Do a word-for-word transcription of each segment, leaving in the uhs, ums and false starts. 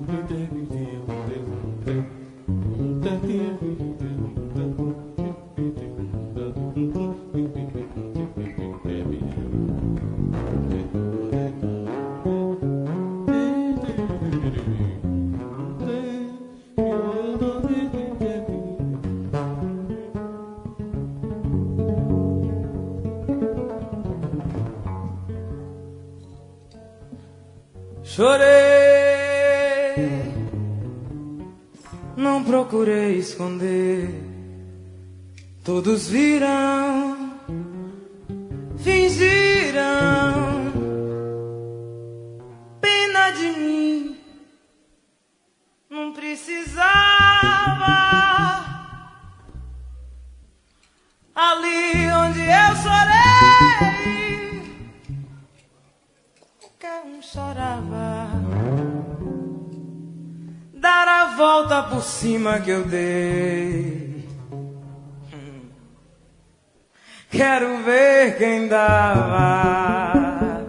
Chorei, não procurei esconder. Todos viram, fingiram pena de mim. Não precisava. Ali onde eu chorei, qualquer um chorava. Dar a volta por cima que eu dei. hum. Quero ver quem dava.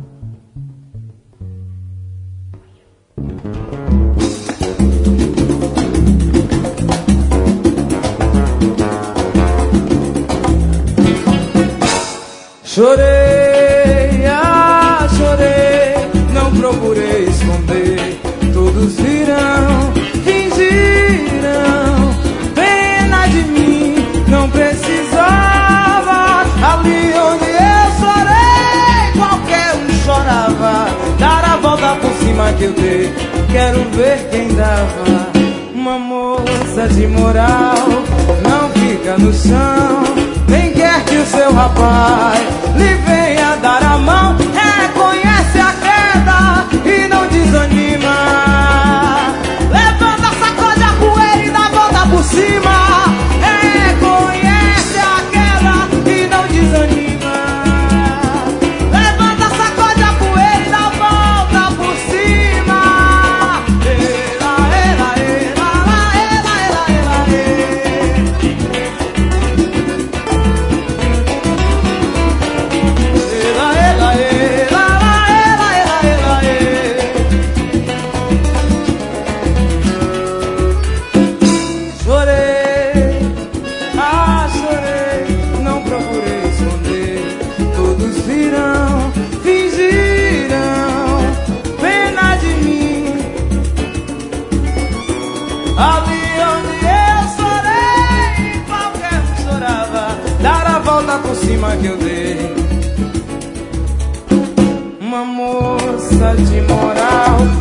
Chorei, ah, chorei, não procurei esconder. Todos viram, fingiram pena de mim. Não precisava. Ali onde eu chorei, qualquer um chorava. Dar a volta por cima que eu dei. Quero ver quem dava. Uma moça de moral não fica no chão, nem quer que o seu rapaz lhe venha dar a mão. Reconhece a queda e não desanima. Levanta, sacode a poeira e dá a volta por cima. Reconhece a queda e não desanima. Levanta, sacode a poeira e dá a volta por cima. Ela, ela, ela, ela, ela, ela, ali onde eu chorei, qualquer um chorava. Dar a volta por cima que eu dei. Uma moça de moral